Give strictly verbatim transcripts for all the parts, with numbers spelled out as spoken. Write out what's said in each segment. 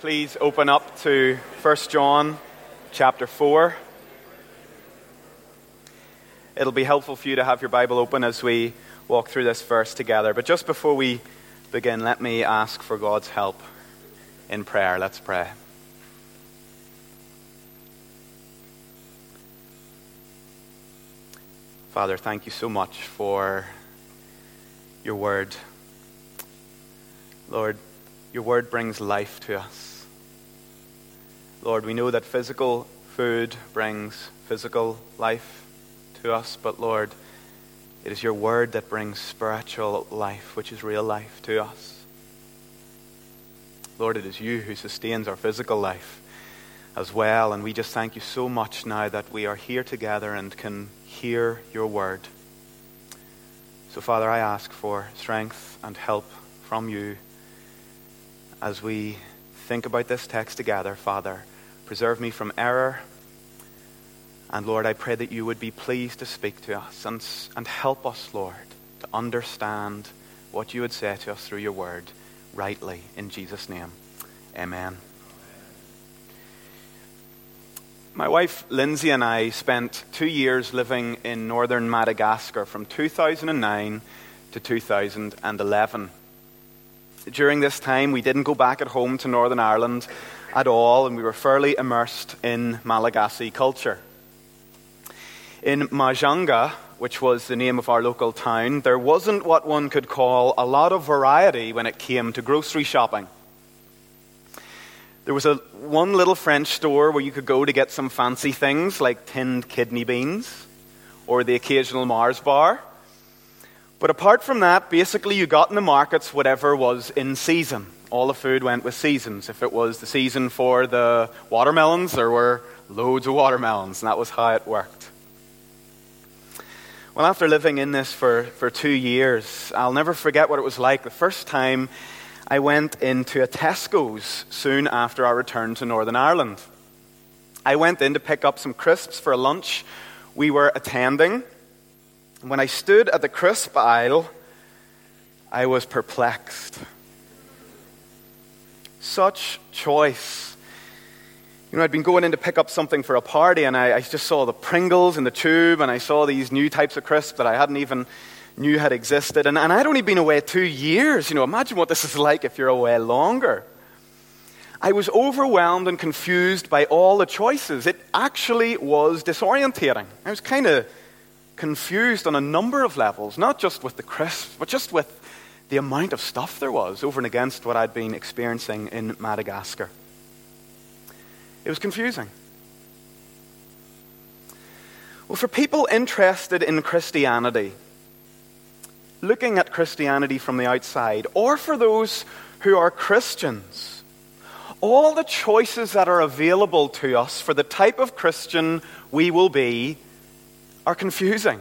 please open up to First John chapter four. It'll be helpful for you to have your Bible open as we walk through this verse together. But just before we begin, let me ask for God's help in prayer. Let's pray. Father, thank you so much for your word. Lord, your word brings life to us. Lord, we know that physical food brings physical life to us, but Lord, it is your word that brings spiritual life, which is real life, to us. Lord, it is you who sustains our physical life as well, and we just thank you so much now that we are here together and can hear your word. So, Father, I ask for strength and help from you as we think about this text together. Father, preserve me from error. And Lord, I pray that you would be pleased to speak to us and, and help us, Lord, to understand what you would say to us through your word rightly. In Jesus' name, amen. My wife Lindsay and I spent two years living in northern Madagascar from two thousand nine to two thousand eleven. During this time, we didn't go back at home to Northern Ireland at all, and we were fairly immersed in Malagasy culture. In Majanga, which was the name of our local town, there wasn't what one could call a lot of variety when it came to grocery shopping. There was a one little French store where you could go to get some fancy things like tinned kidney beans or the occasional Mars bar. But apart from that, basically you got in the markets whatever was in season. All the food went with seasons. If it was the season for the watermelons, there were loads of watermelons, and that was how it worked. Well, after living in this for, for two years, I'll never forget what it was like the first time I went into a Tesco's soon after our return to Northern Ireland. I went in to pick up some crisps for a lunch we were attending. When I stood at the crisp aisle, I was perplexed. Such choice. You know, I'd been going in to pick up something for a party, and I, I just saw the Pringles in the tube, and I saw these new types of crisps that I hadn't even knew had existed. And, and I'd only been away two years. You know, imagine what this is like if you're away longer. I was overwhelmed and confused by all the choices. It actually was disorientating. I was kind of confused on a number of levels, not just with the crisps, but just with the amount of stuff there was over and against what I'd been experiencing in Madagascar. It was confusing. Well, for people interested in Christianity, looking at Christianity from the outside, or for those who are Christians, all the choices that are available to us for the type of Christian we will be are confusing.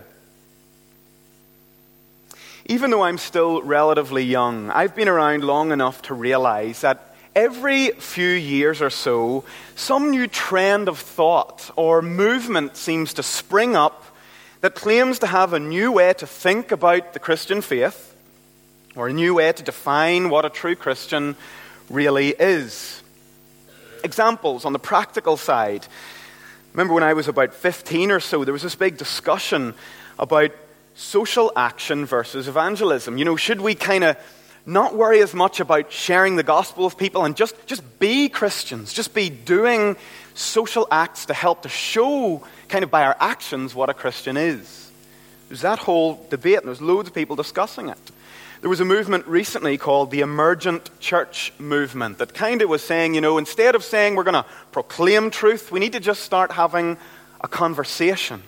Even though I'm still relatively young, I've been around long enough to realize that every few years or so, some new trend of thought or movement seems to spring up that claims to have a new way to think about the Christian faith, or a new way to define what a true Christian really is. Examples on the practical side. Remember when I was about fifteen or so, there was this big discussion about social action versus evangelism. You know, should we kind of not worry as much about sharing the gospel with people and just, just be Christians, just be doing social acts to help to show kind of by our actions what a Christian is? There's that whole debate, and there's loads of people discussing it. There was a movement recently called the Emergent Church Movement that kind of was saying, you know, instead of saying we're going to proclaim truth, we need to just start having a conversation.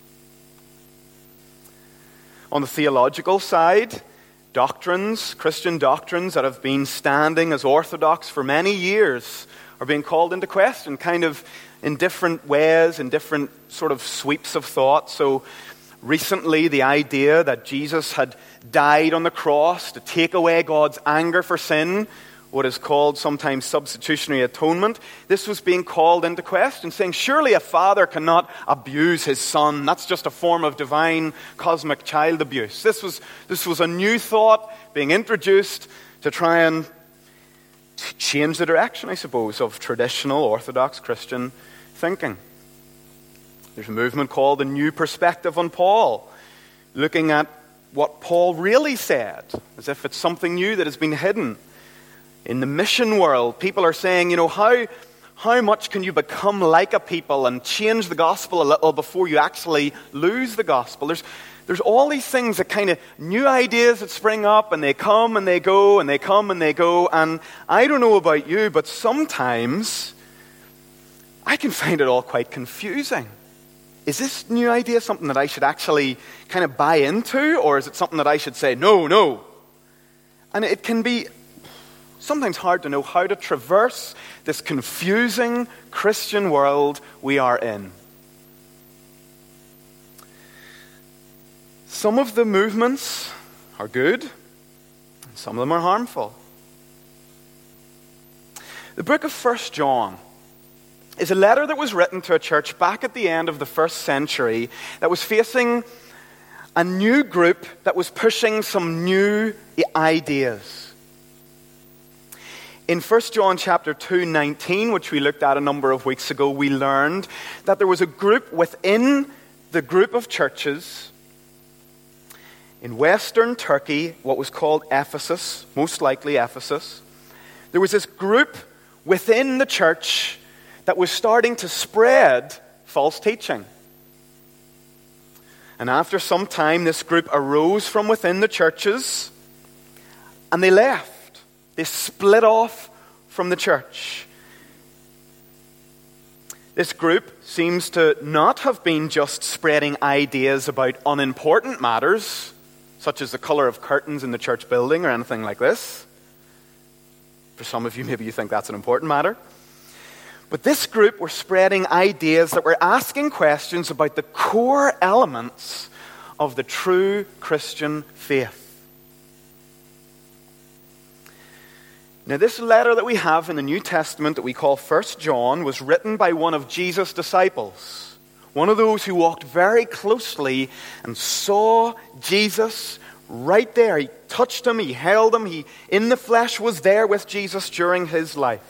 On the theological side, doctrines, Christian doctrines that have been standing as orthodox for many years are being called into question, kind of in different ways, in different sort of sweeps of thought. So recently, the idea that Jesus had died on the cross to take away God's anger for sin, what is called sometimes substitutionary atonement, this was being called into question, saying surely a father cannot abuse his son. That's just a form of divine cosmic child abuse. This was, this was a new thought being introduced to try and change the direction, I suppose, of traditional Orthodox Christian thinking. There's a movement called the New Perspective on Paul, looking at what Paul really said, as if it's something new that has been hidden. In the mission world, people are saying, you know, how, how much can you become like a people and change the gospel a little before you actually lose the gospel? There's, there's all these things, that kind of new ideas that spring up, and they come and they go, and they come and they go. And I don't know about you, but sometimes I can find it all quite confusing. Is this new idea something that I should actually kind of buy into, or is it something that I should say, no, no? And it can be sometimes hard to know how to traverse this confusing Christian world we are in. Some of the movements are good, and some of them are harmful. The book of First John is a letter that was written to a church back at the end of the first century that was facing a new group that was pushing some new ideas. In First John chapter two, nineteen, which we looked at a number of weeks ago, we learned that there was a group within the group of churches in Western Turkey, what was called Ephesus, most likely Ephesus. There was this group within the church that was starting to spread false teaching. And after some time, this group arose from within the churches, and they left. They split off from the church. This group seems to not have been just spreading ideas about unimportant matters, such as the color of curtains in the church building or anything like this. For some of you, maybe you think that's an important matter. But this group were spreading ideas that were asking questions about the core elements of the true Christian faith. Now, this letter that we have in the New Testament that we call First John was written by one of Jesus' disciples, one of those who walked very closely and saw Jesus right there. He touched him, he held him, he in the flesh was there with Jesus during his life.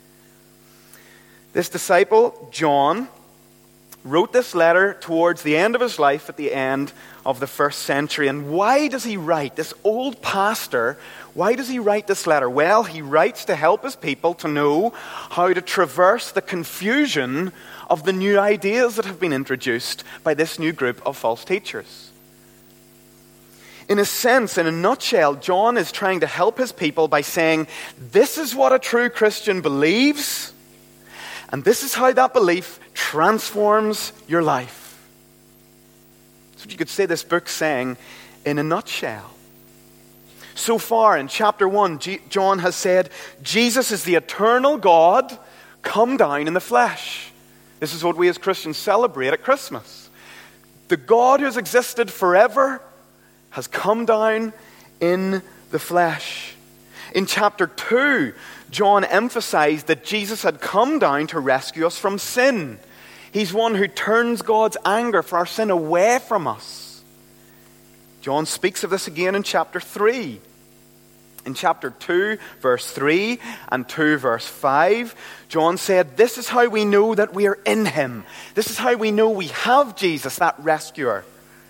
This disciple, John, wrote this letter towards the end of his life, at the end of the first century. And why does he write? This old pastor, why does he write this letter? Well, he writes to help his people to know how to traverse the confusion of the new ideas that have been introduced by this new group of false teachers. In a sense, in a nutshell, John is trying to help his people by saying, this is what a true Christian believes, and this is how that belief transforms your life. That's what you could say this book's saying in a nutshell. So far in chapter one, G- John has said, Jesus is the eternal God come down in the flesh. This is what we as Christians celebrate at Christmas. The God who has existed forever has come down in the flesh. In chapter two, John emphasized that Jesus had come down to rescue us from sin. He's one who turns God's anger for our sin away from us. John speaks of this again in chapter three. In chapter two, verse three, and two, verse five, John said, this is how we know that we are in him. This is how we know we have Jesus, that rescuer.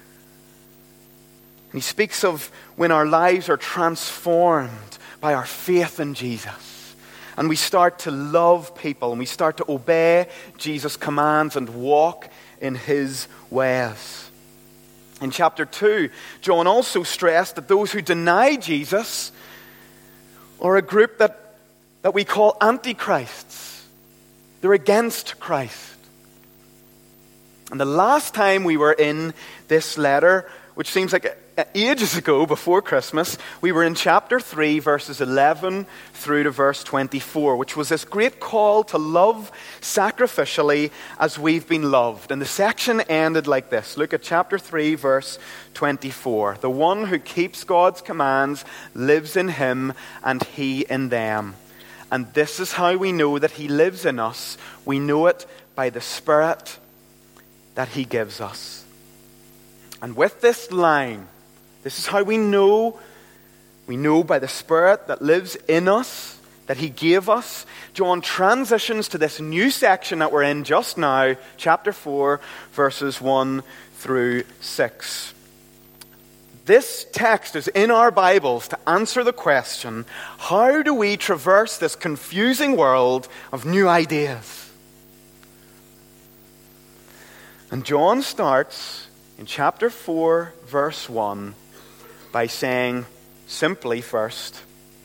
And he speaks of when our lives are transformed by our faith in Jesus. And we start to love people, and we start to obey Jesus' commands and walk in his ways. In chapter two, John also stressed that those who deny Jesus are a group that, that we call antichrists. They're against Christ. And the last time we were in this letter, which seems like ages ago, before Christmas, we were in chapter three, verses eleven through to verse twenty-four, which was this great call to love sacrificially as we've been loved. And the section ended like this. Look at chapter three, verse twenty-four. The one who keeps God's commands lives in him, and he in them. And this is how we know that he lives in us. We know it by the Spirit that he gives us. And with this line, this is how we know. We know by the Spirit that lives in us that he gave us, John transitions to this new section that we're in just now, chapter four, verses one through six. This text is in our Bibles to answer the question, how do we traverse this confusing world of new ideas? And John starts in chapter four, verse one, by saying simply first,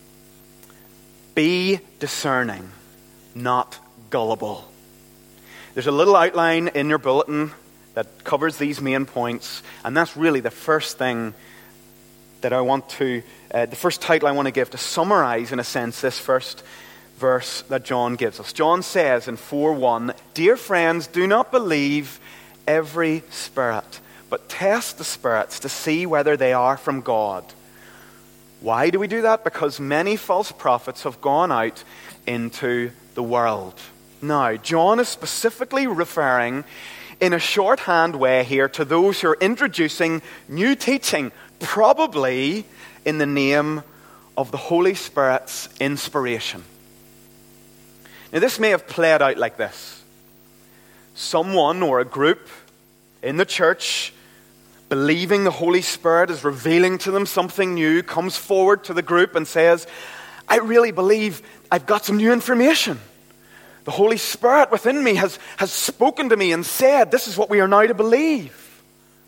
be discerning, not gullible. There's a little outline in your bulletin that covers these main points, and that's really the first thing that I want to, uh, the first title I want to give to summarize, in a sense, this first verse that John gives us. John says in four one, dear friends, do not believe every spirit, but test the spirits to see whether they are from God. Why do we do that? Because many false prophets have gone out into the world. Now, John is specifically referring in a shorthand way here to those who are introducing new teaching, probably in the name of the Holy Spirit's inspiration. Now, this may have played out like this. Someone or a group in the church, believing the Holy Spirit is revealing to them something new, comes forward to the group and says, I really believe I've got some new information. The Holy Spirit within me has, has spoken to me and said, this is what we are now to believe.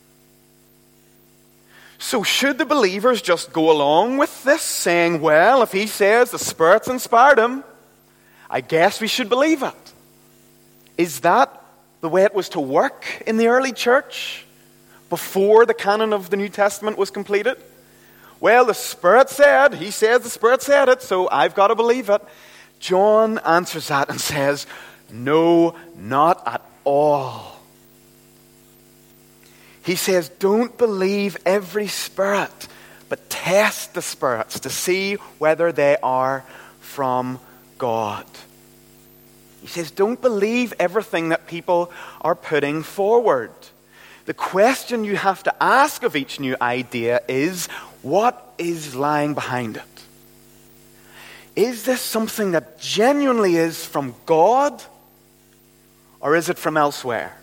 So should the believers just go along with this, saying, well, if he says the Spirit's inspired him, I guess we should believe it? Is that the way it was to work in the early church before the canon of the New Testament was completed? Well, the Spirit said, he says the Spirit said it, so I've got to believe it. John answers that and says, no, not at all. He says, don't believe every spirit, but test the spirits to see whether they are from God. He says, don't believe everything that people are putting forward. The question you have to ask of each new idea is, what is lying behind it? Is this something that genuinely is from God, or is it from elsewhere?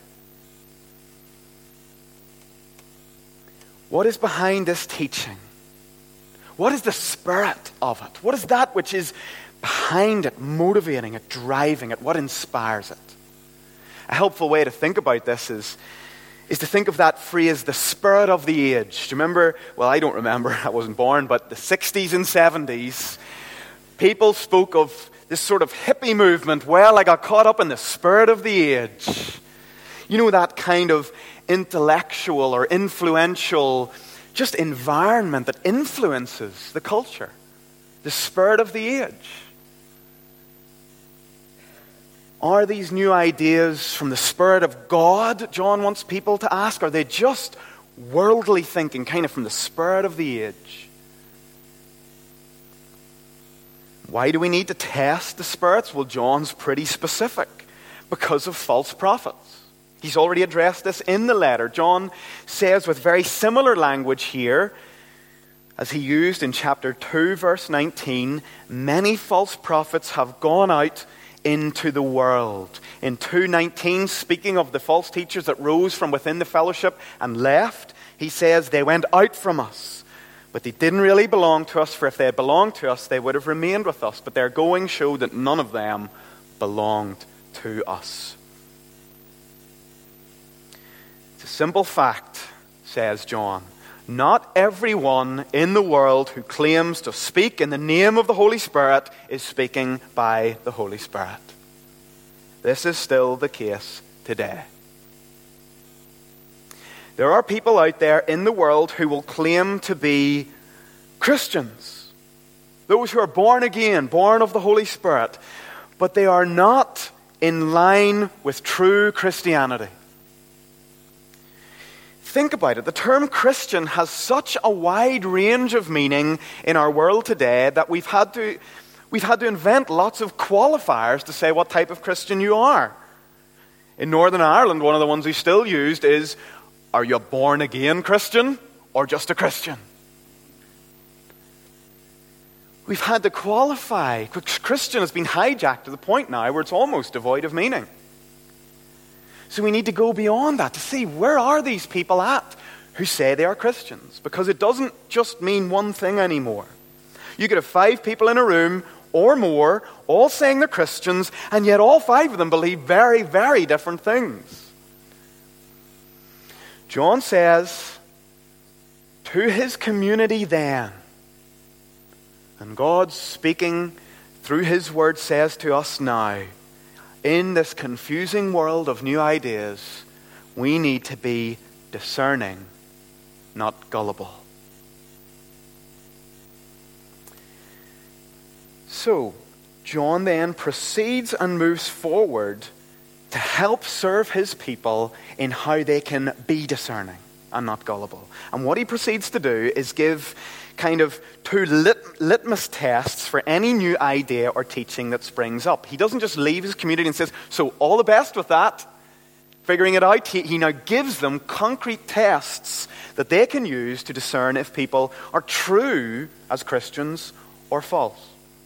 What is behind this teaching? What is the spirit of it? What is that which is behind it, motivating it, driving it? What inspires it? A helpful way to think about this is, is to think of that phrase, the spirit of the age. Do you remember? Well, I don't remember. I wasn't born, but the sixties and seventies, people spoke of this sort of hippie movement. Well, I got caught up in the spirit of the age. You know, that kind of intellectual or influential just environment that influences the culture. The spirit of the age. Are these new ideas from the Spirit of God, John wants people to ask? Are they just worldly thinking, kind of from the spirit of the age? Why do we need to test the spirits? Well, John's pretty specific. Because of false prophets. He's already addressed this in the letter. John says with very similar language here, as he used in chapter two, verse nineteen, many false prophets have gone out into the world. In two nineteen, speaking of the false teachers that rose from within the fellowship and left, he says they went out from us. But they didn't really belong to us, for if they had belonged to us, they would have remained with us. But their going showed that none of them belonged to us. It's a simple fact, says John. Not everyone in the world who claims to speak in the name of the Holy Spirit is speaking by the Holy Spirit. This is still the case today. There are people out there in the world who will claim to be Christians. Those who are born again, born of the Holy Spirit. But they are not in line with true Christianity. Think about it. The term Christian has such a wide range of meaning in our world today that we've had to, we've had to invent lots of qualifiers to say what type of Christian you are. In Northern Ireland, one of the ones we still used is, are you a born-again Christian or just a Christian? we've had to qualify. Christian has been hijacked to the point now where it's almost devoid of meaning. So we need to go beyond that to see, where are these people at who say they are Christians? Because it doesn't just mean one thing anymore. You could have five people in a room or more, all saying they're Christians, and yet all five of them believe very, very different things. John says, to his community then, and God speaking through his word says to us now, in this confusing world of new ideas, we need to be discerning, not gullible. So, John then proceeds and moves forward to help serve his people in how they can be discerning and not gullible. And what he proceeds to do is give kind of two lit- litmus tests for any new idea or teaching that springs up. He doesn't just leave his community and says, so all the best with that, figuring it out. He, he now gives them concrete tests that they can use to discern if people are true as Christians or false.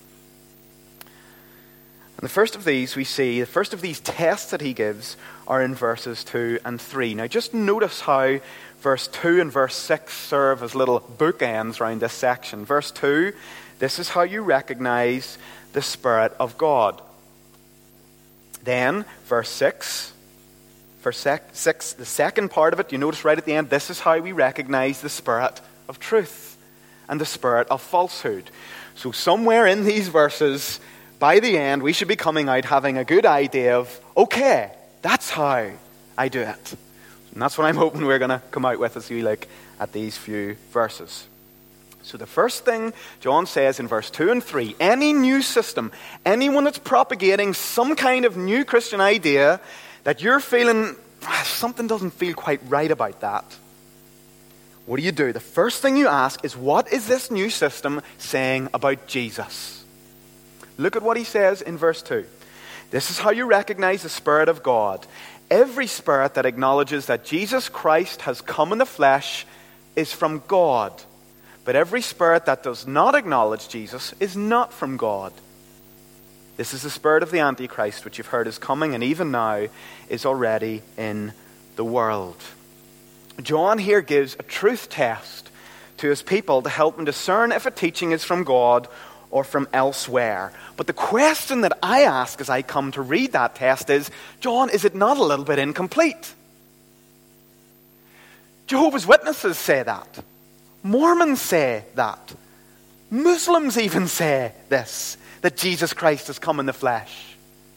And the first of these we see, the first of these tests that he gives are in verses two and three. Now just notice how verse two and verse six serve as little bookends around this section. Verse two, this is how you recognize the Spirit of God. Then, verse six, verse six, the second part of it, you notice right at the end, this is how we recognize the spirit of truth and the spirit of falsehood. So somewhere in these verses, by the end, we should be coming out having a good idea of, okay, that's how I do it. And that's what I'm hoping we're going to come out with as we look at these few verses. So the first thing John says in verse two and three, any new system, anyone that's propagating some kind of new Christian idea that you're feeling, something doesn't feel quite right about that. What do you do? The first thing you ask is, what is this new system saying about Jesus? Look at what he says in verse two. This is how you recognize the Spirit of God. Every spirit that acknowledges that Jesus Christ has come in the flesh is from God. But every spirit that does not acknowledge Jesus is not from God. This is the spirit of the Antichrist, which you've heard is coming and even now is already in the world. John here gives a truth test to his people to help them discern if a teaching is from God or from elsewhere. But the question that I ask as I come to read that test is, John, is it not a little bit incomplete? Jehovah's Witnesses say that. Mormons say that. Muslims even say this, that Jesus Christ has come in the flesh.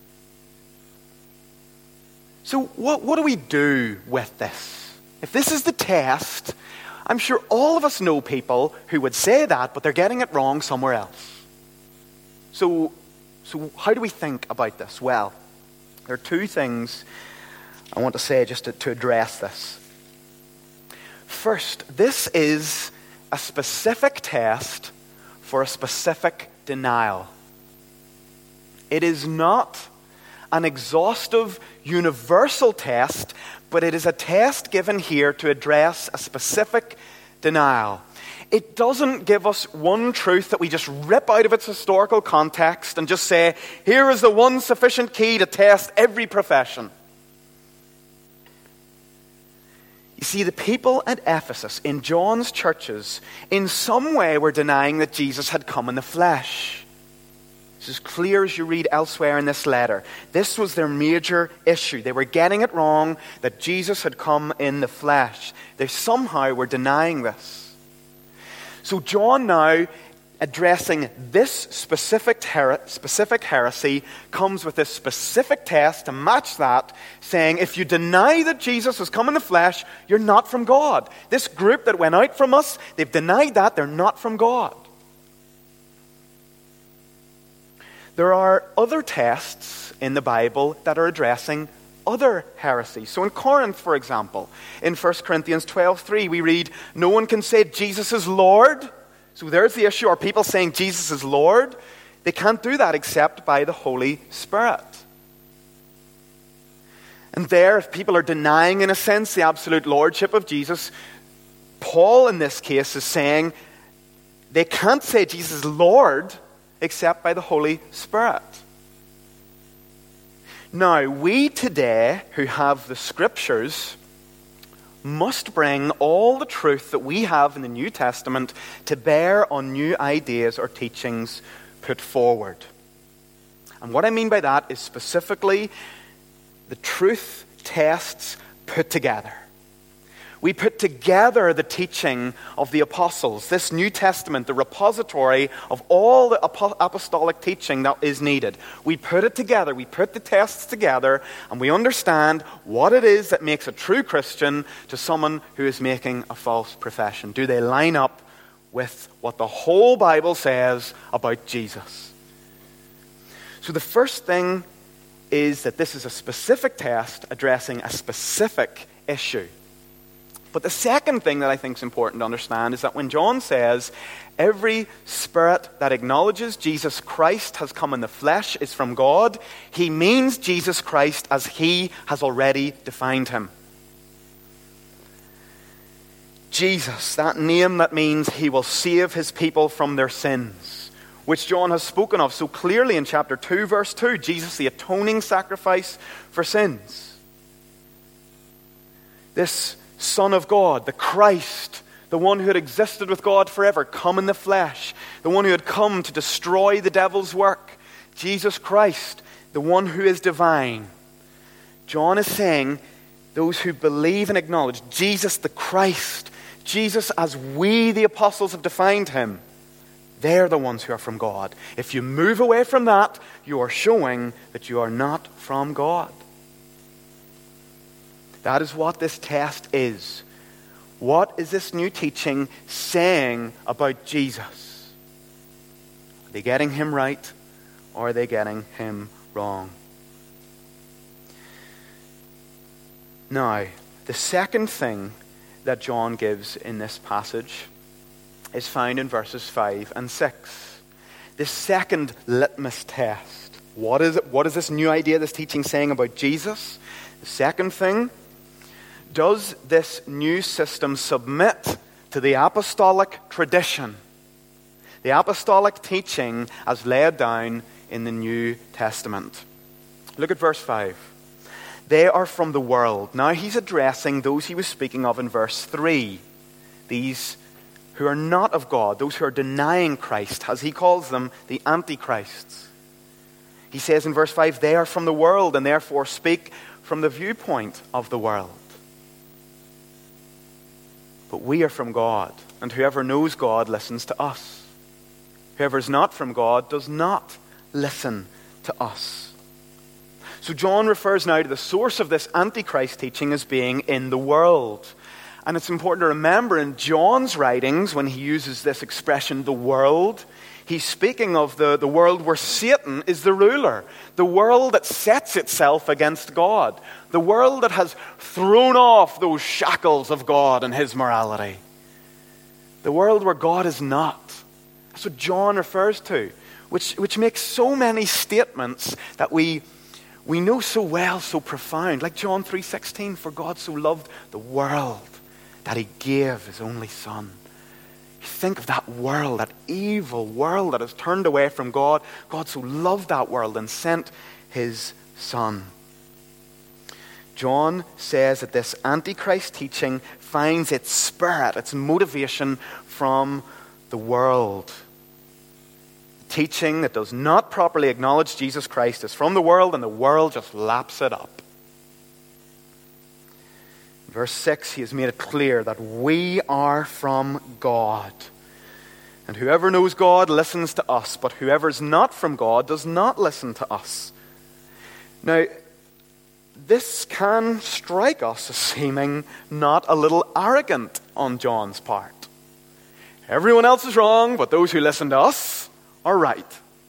So what, what do we do with this? If this is the test, I'm sure all of us know people who would say that, but they're getting it wrong somewhere else. So, so how do we think about this? Well, there are two things I want to say just to, to address this. First, this is a specific test for a specific denial. It is not an exhaustive, universal test, but it is a test given here to address a specific denial. It doesn't give us one truth that we just rip out of its historical context and just say, here is the one sufficient key to test every profession. You see, the people at Ephesus, in John's churches, in some way were denying that Jesus had come in the flesh. It's as clear as you read elsewhere in this letter. This was their major issue. They were getting it wrong that Jesus had come in the flesh. They somehow were denying this. So John now, addressing this specific, her- specific heresy, comes with this specific test to match that, saying, if you deny that Jesus has come in the flesh, you're not from God. This group that went out from us, they've denied that, they're not from God. There are other tests in the Bible that are addressing other heresies. So in Corinth, for example, in First Corinthians twelve three, we read, no one can say Jesus is Lord. So there's the issue. Are people saying Jesus is Lord? They can't do that except by the Holy Spirit. And there, if people are denying, in a sense, the absolute lordship of Jesus, Paul, in this case, is saying, they can't say Jesus is Lord except by the Holy Spirit. Now, we today who have the Scriptures must bring all the truth that we have in the New Testament to bear on new ideas or teachings put forward. And what I mean by that is specifically the truth tests put together. We put together the teaching of the apostles, this New Testament, the repository of all the apostolic teaching that is needed. We put it together, we put the tests together, and we understand what it is that makes a true Christian to someone who is making a false profession. Do they line up with what the whole Bible says about Jesus? So the first thing is that this is a specific test addressing a specific issue. But the second thing that I think is important to understand is that when John says, every spirit that acknowledges Jesus Christ has come in the flesh is from God, he means Jesus Christ as he has already defined him. Jesus, that name that means he will save his people from their sins, which John has spoken of so clearly in chapter two, verse two, Jesus, the atoning sacrifice for sins. This Son of God, the Christ, the one who had existed with God forever, come in the flesh, the one who had come to destroy the devil's work, Jesus Christ, the one who is divine. John is saying, those who believe and acknowledge Jesus the Christ, Jesus as we the apostles have defined him, they're the ones who are from God. If you move away from that, you are showing that you are not from God. That is what this test is. What is this new teaching saying about Jesus? Are they getting him right, or are they getting him wrong? Now, the second thing that John gives in this passage is found in verses five and six. The second litmus test. What is it? What is this new idea, this teaching saying about Jesus? The second thing, does this new system submit to the apostolic tradition, the apostolic teaching as laid down in the New Testament? Look at verse five. They are from the world. Now he's addressing those he was speaking of in verse three. These who are not of God, those who are denying Christ, as he calls them, the antichrists. He says in verse five, they are from the world and therefore speak from the viewpoint of the world. But we are from God, and whoever knows God listens to us. Whoever is not from God does not listen to us. So John refers now to the source of this Antichrist teaching as being in the world. And it's important to remember in John's writings, when he uses this expression, the world, he's speaking of the, the world where Satan is the ruler. The world that sets itself against God. The world that has thrown off those shackles of God and his morality. The world where God is not. That's what John refers to. Which, which makes so many statements that we, we know so well, so profound. Like John three sixteen, for God so loved the world that he gave his only Son. You think of that world, that evil world that has turned away from God. God so loved that world and sent his Son. John says that this Antichrist teaching finds its spirit, its motivation from the world. Teaching that does not properly acknowledge Jesus Christ is from the world, and the world just laps it up. Verse six, he has made it clear that we are from God. And whoever knows God listens to us, but whoever is not from God does not listen to us. Now, this can strike us as seeming not a little arrogant on John's part. Everyone else is wrong, but those who listen to us are right.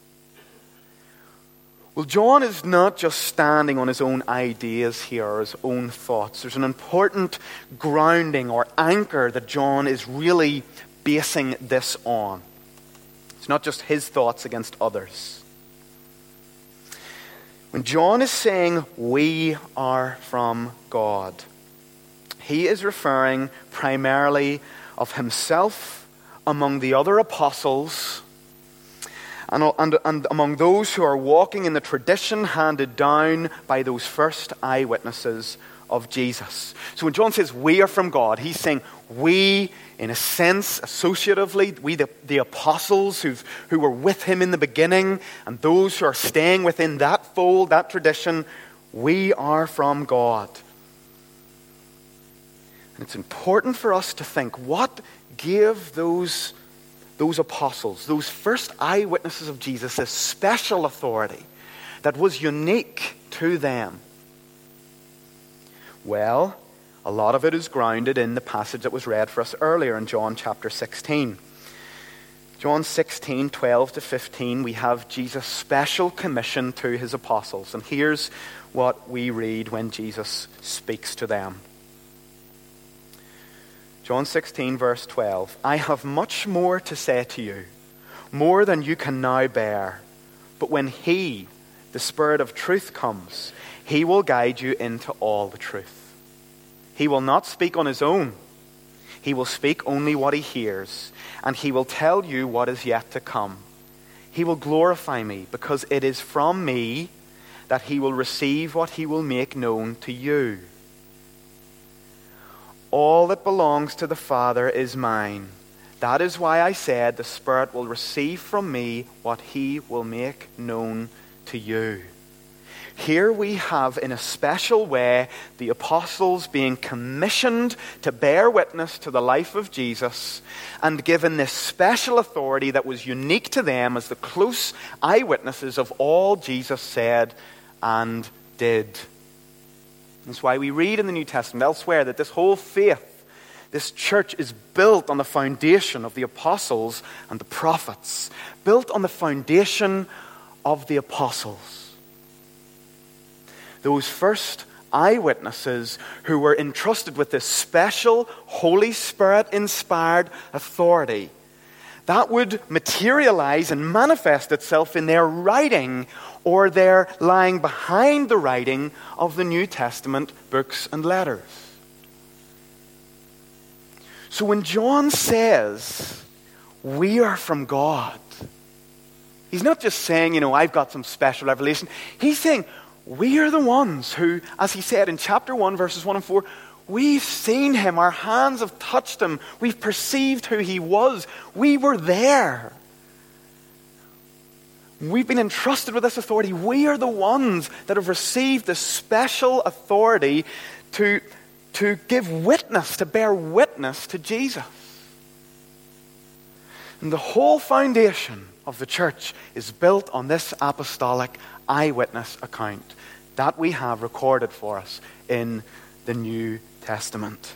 Well, John is not just standing on his own ideas here, or his own thoughts. There's an important grounding or anchor that John is really basing this on. It's not just his thoughts against others. When John is saying we are from God, he is referring primarily of himself among the other apostles and, and, and among those who are walking in the tradition handed down by those first eyewitnesses of Jesus. So when John says we are from God, he's saying we, in a sense, associatively, we the, the apostles who've, who were with him in the beginning, and those who are staying within that fold, that tradition, we are from God. And it's important for us to think, what gave those, those apostles, those first eyewitnesses of Jesus, this special authority that was unique to them? Well, a lot of it is grounded in the passage that was read for us earlier in John chapter sixteen. John sixteen, twelve to fifteen, we have Jesus' special commission to his apostles. And here's what we read when Jesus speaks to them. John sixteen, verse twelve. I have much more to say to you, more than you can now bear. But when he, the Spirit of truth, comes, he will guide you into all the truth. He will not speak on his own. He will speak only what he hears, and he will tell you what is yet to come. He will glorify me, because it is from me that he will receive what he will make known to you. All that belongs to the Father is mine. That is why I said the Spirit will receive from me what he will make known to you. Here we have, in a special way, the apostles being commissioned to bear witness to the life of Jesus and given this special authority that was unique to them as the close eyewitnesses of all Jesus said and did. That's why we read in the New Testament elsewhere that this whole faith, this church, is built on the foundation of the apostles and the prophets, built on the foundation of the apostles. Those first eyewitnesses who were entrusted with this special Holy Spirit-inspired authority that would materialize and manifest itself in their writing or their lying behind the writing of the New Testament books and letters. So when John says, we are from God, he's not just saying, you know, I've got some special revelation. He's saying, we are the ones who, as he said in chapter one, verses one and four, we've seen him, our hands have touched him, we've perceived who he was, we were there. We've been entrusted with this authority. We are the ones that have received this special authority to, to give witness, to bear witness to Jesus. And the whole foundation of the church is built on this apostolic eyewitness account that we have recorded for us in the New Testament.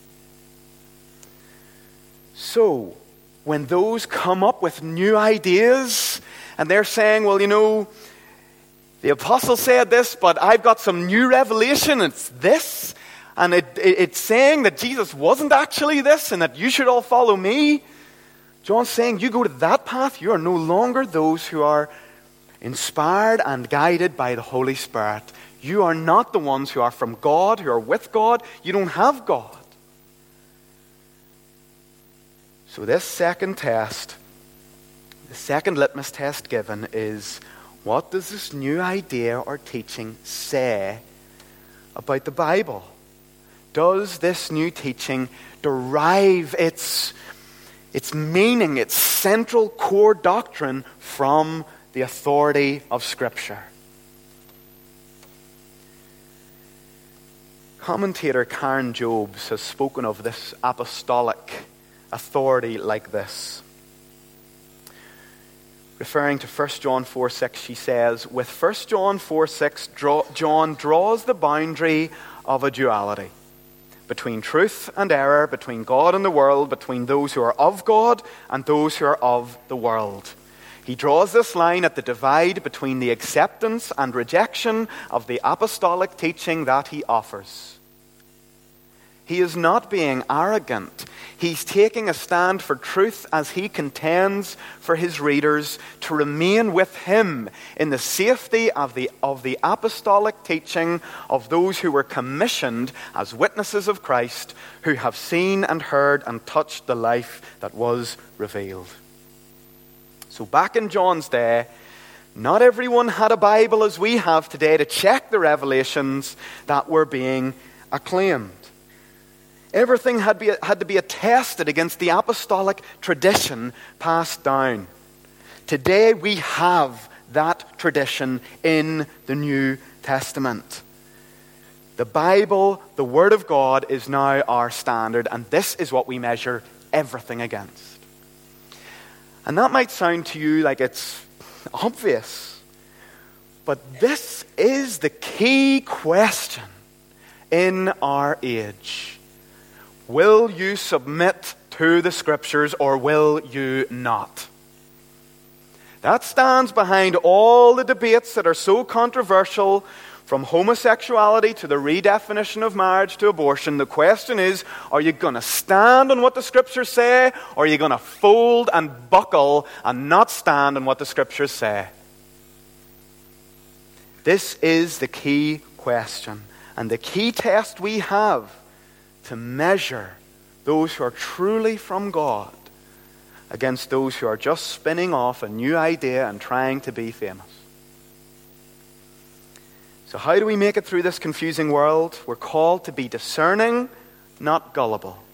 So, when those come up with new ideas and they're saying, well, you know, the apostle said this, but I've got some new revelation, it's this, and it, it, it's saying that Jesus wasn't actually this and that you should all follow me. John's saying, you go to that path, you are no longer those who are inspired and guided by the Holy Spirit. You are not the ones who are from God, who are with God. You don't have God. So this second test, the second litmus test given is, what does this new idea or teaching say about the Bible? Does this new teaching derive its, its meaning, its central core doctrine from the authority of Scripture? Commentator Karen Jobes has spoken of this apostolic authority like this. Referring to First John four six, she says, with First John four six, John draws the boundary of a duality between truth and error, between God and the world, between those who are of God and those who are of the world. He draws this line at the divide between the acceptance and rejection of the apostolic teaching that he offers. He He is not being arrogant. He's taking a stand for truth as he contends for his readers to remain with him in the safety of the, of the apostolic teaching of those who were commissioned as witnesses of Christ, who have seen and heard and touched the life that was revealed. So back in John's day, not everyone had a Bible as we have today to check the revelations that were being acclaimed. Everything had, be, had to be attested against the apostolic tradition passed down. Today we have that tradition in the New Testament. The Bible, the Word of God, is now our standard, and this is what we measure everything against. And that might sound to you like it's obvious, but this is the key question in our age. Will you submit to the Scriptures or will you not? That stands behind all the debates that are so controversial, from homosexuality to the redefinition of marriage to abortion. The question is, are you going to stand on what the Scriptures say, or are you going to fold and buckle and not stand on what the Scriptures say? This is the key question, and the key test we have to measure those who are truly from God against those who are just spinning off a new idea and trying to be famous. So how do we make it through this confusing world? We're called to be discerning, not gullible.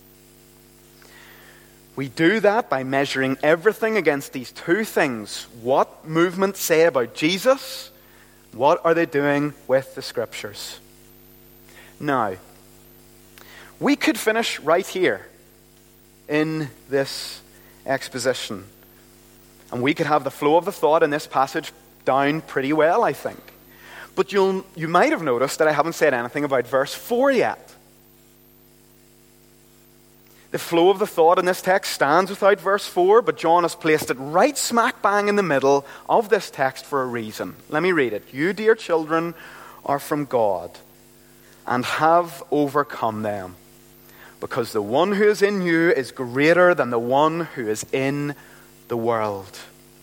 We do that by measuring everything against these two things. What movements say about Jesus? What are they doing with the Scriptures? Now, we could finish right here in this exposition. And we could have the flow of the thought in this passage down pretty well, I think. But you'll, you might have noticed that I haven't said anything about verse four yet. The flow of the thought in this text stands without verse four, but John has placed it right smack bang in the middle of this text for a reason. Let me read it. You, dear children, are from God and have overcome them, because the one who is in you is greater than the one who is in the world.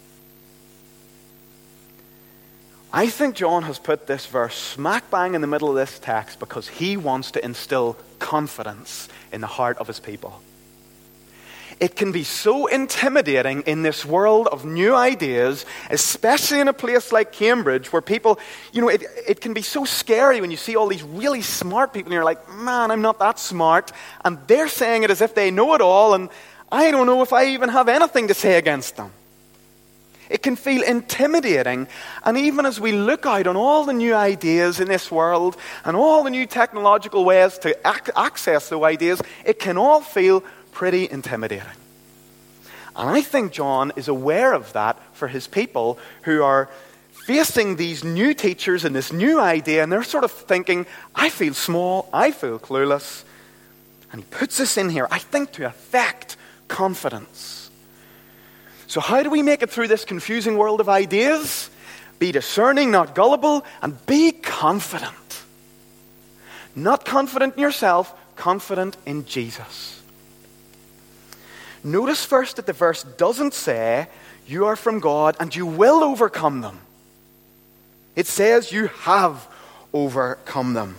I think John has put this verse smack bang in the middle of this text because he wants to instill confidence in the heart of his people. It can be so intimidating in this world of new ideas, especially in a place like Cambridge, where people, you know, it, it can be so scary when you see all these really smart people and you're like, man, I'm not that smart. And they're saying it as if they know it all, and I don't know if I even have anything to say against them. It can feel intimidating, and even as we look out on all the new ideas in this world and all the new technological ways to ac- access those ideas, it can all feel pretty intimidating. And I think John is aware of that for his people who are facing these new teachers and this new idea, and they're sort of thinking, I feel small, I feel clueless. And he puts this in here, I think, to affect confidence. So how do we make it through this confusing world of ideas? Be discerning, not gullible, and be confident. Not confident in yourself, confident in Jesus. Notice first that the verse doesn't say, you are from God and you will overcome them. It says you have overcome them.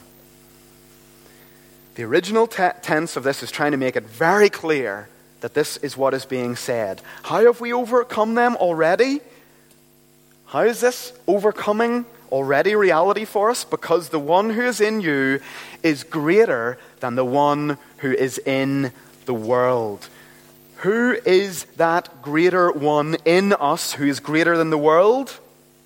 The original te- tense of this is trying to make it very clear that this is what is being said. How have we overcome them already? How is this overcoming already reality for us? Because the one who is in you is greater than the one who is in the world. Who is that greater one in us who is greater than the world?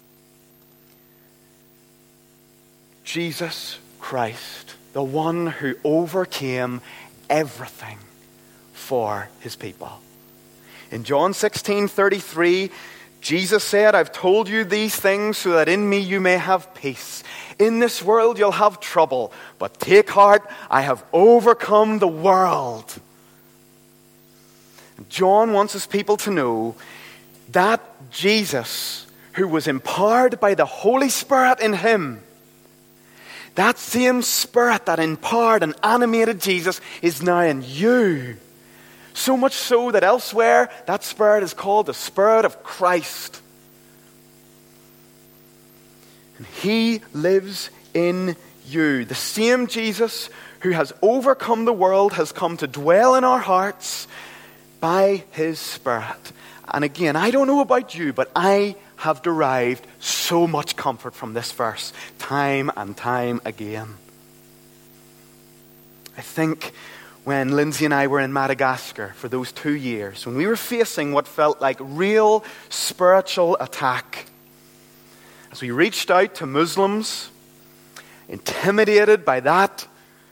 Jesus Christ, the one who overcame everything for his people. In John sixteen thirty-three, Jesus said, I've told you these things so that in me you may have peace. In this world you'll have trouble, but take heart, I have overcome the world. John wants his people to know that Jesus, who was empowered by the Holy Spirit in him, That same Spirit that empowered and animated Jesus is now in you. So much so that elsewhere, that Spirit is called the Spirit of Christ. And He lives in you. The same Jesus who has overcome the world has come to dwell in our hearts by His Spirit. And again, I don't know about you, but I have derived so much comfort from this verse, time and time again. I think when Lindsay and I were in Madagascar for those two years, when we were facing what felt like real spiritual attack, as we reached out to Muslims, intimidated by that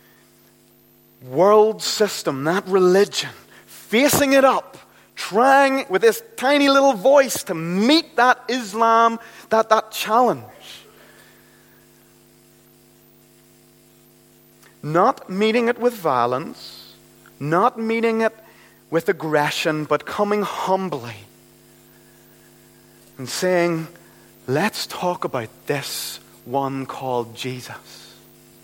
world system, that religion, facing it up, trying with this tiny little voice to meet that Islam, that, that challenge. Not meeting it with violence, not meeting it with aggression, but coming humbly and saying, let's talk about this one called Jesus.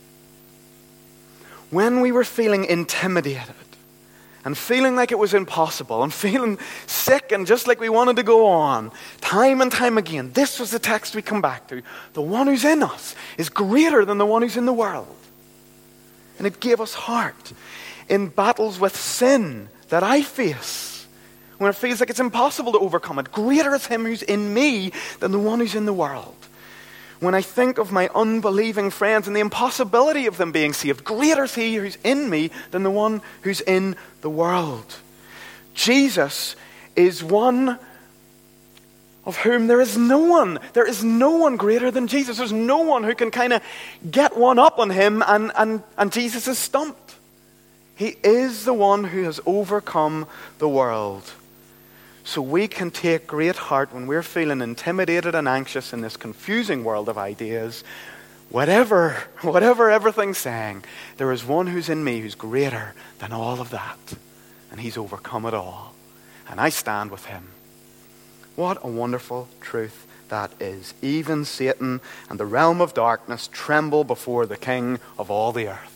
When we were feeling intimidated and feeling like it was impossible and feeling sick and just like we wanted to go on, time and time again, this was the text we come back to. The one who's in us is greater than the one who's in the world. And it gave us heart in battles with sin that I face, when it feels like it's impossible to overcome it. Greater is Him who's in me than the one who's in the world. When I think of my unbelieving friends and the impossibility of them being saved, greater is He who's in me than the one who's in the world. Jesus is one of whom there is no one. There is no one greater than Jesus. There's no one who can kind of get one up on Him and, and, and Jesus is stumped. He is the one who has overcome the world. So we can take great heart when we're feeling intimidated and anxious in this confusing world of ideas. Whatever, whatever everything's saying, there is one who's in me who's greater than all of that. And He's overcome it all. And I stand with Him. What a wonderful truth that is. Even Satan and the realm of darkness tremble before the King of all the earth.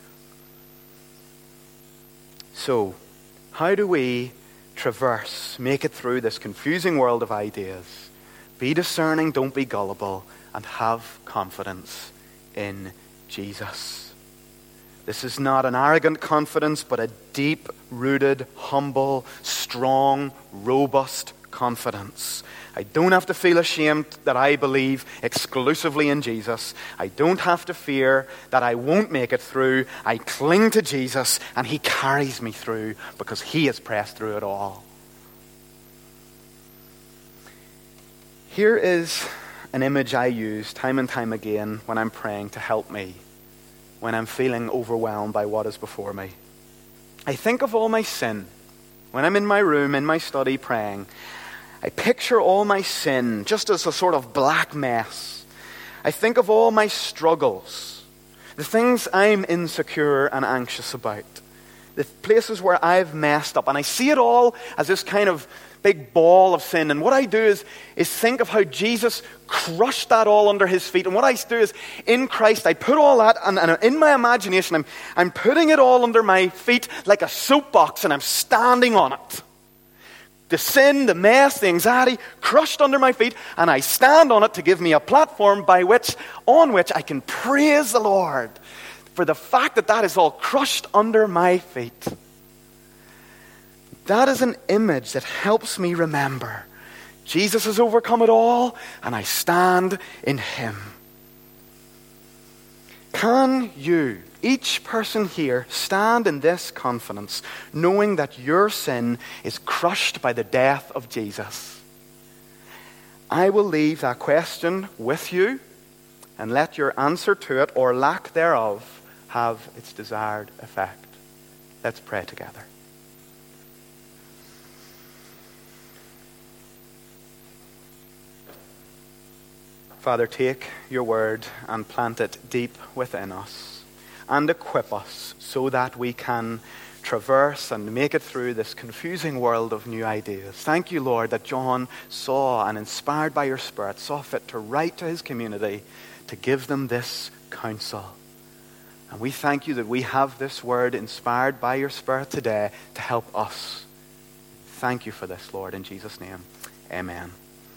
So, how do we traverse, make it through this confusing world of ideas? Be discerning, don't be gullible, and have confidence in Jesus. This is not an arrogant confidence, but a deep-rooted, humble, strong, robust confidence. I don't have to feel ashamed that I believe exclusively in Jesus. I don't have to fear that I won't make it through. I cling to Jesus and He carries me through because He has pressed through it all. Here is an image I use time and time again when I'm praying to help me, when I'm feeling overwhelmed by what is before me. I think of all my sin. When I'm in my room, in my study praying, I picture all my sin just as a sort of black mess. I think of all my struggles, the things I'm insecure and anxious about, the places where I've messed up, and I see it all as this kind of big ball of sin. And what I do is, is think of how Jesus crushed that all under His feet. And what I do is, in Christ, I put all that, and, and in my imagination, I'm, I'm putting it all under my feet like a soapbox, and I'm standing on it. The sin, the mess, the anxiety, crushed under my feet, and I stand on it to give me a platform by which, on which I can praise the Lord for the fact that that is all crushed under my feet. That is an image that helps me remember Jesus has overcome it all, and I stand in Him. Can you, each person here, stand in this confidence, knowing that your sin is crushed by the death of Jesus? I will leave that question with you, and let your answer to it, or lack thereof, have its desired effect. Let's pray together. Father, take your word and plant it deep within us and equip us so that we can traverse and make it through this confusing world of new ideas. Thank you, Lord, that John saw and, inspired by your Spirit, saw fit to write to his community to give them this counsel. And we thank you that we have this word inspired by your Spirit today to help us. Thank you for this, Lord, in Jesus' name. Amen.